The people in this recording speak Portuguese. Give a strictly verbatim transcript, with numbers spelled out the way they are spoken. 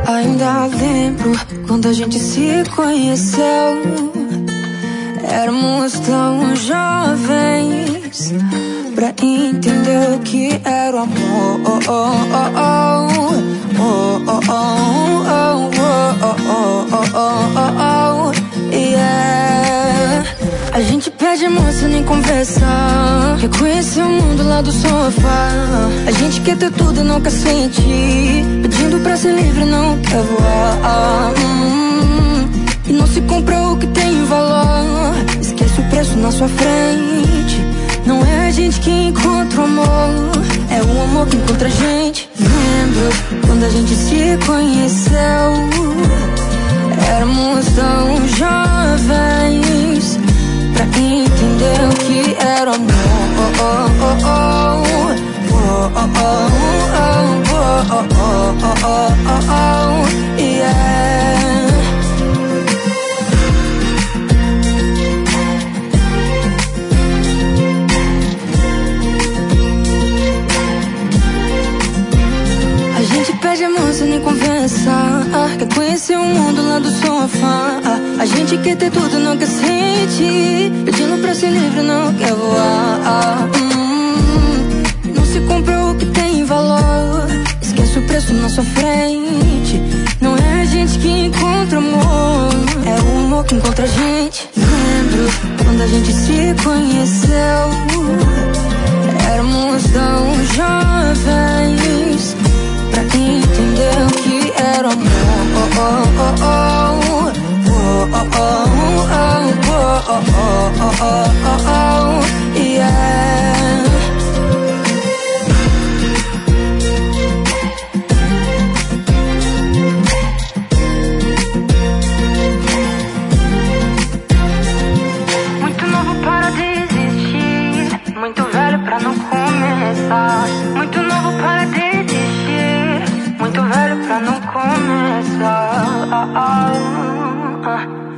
Ainda lembro quando a gente se conheceu. Éramos tão jovens pra entender o que era o amor. Oh, oh, oh, oh. Oh, oh, oh, oh, oh, oh, oh, oh, oh, yeah. A gente pede amor sem nem conversar, quer conhecer o mundo lá do sofá. A gente quer ter tudo e não quer sentir, pedindo pra ser livre não quer voar. hum, E não se compra o que tem valor, esquece o preço na sua frente. Não é a gente que encontra o amor, é o amor que encontra a gente. Lembro quando a gente se conheceu. Éramos tão jovens pra entender o que era o amor. Oh, oh, oh, oh. Oh, oh, oh, oh, oh, oh, oh, oh, oh, yeah. A gente pede amor sem nem conversar, quer conhecer o mundo lá do sofá. A gente quer ter tudo, não quer sentir, pedindo pra ser livre, não quer voar. hum, Não se compra o que tem valor, esquece o preço na sua frente. Não é a gente que encontra amor, é o amor que encontra a gente. Lembro quando a gente se conheceu. Éramos tão jovens pra entender o que era o amor. Oh, oh, oh, oh. Oh, oh, oh, oh, oh, oh, oh, oh, yeah. Muito novo para desistir, muito velho pra não começar. Muito novo para desistir, muito velho pra não começar. ah, ah, ah.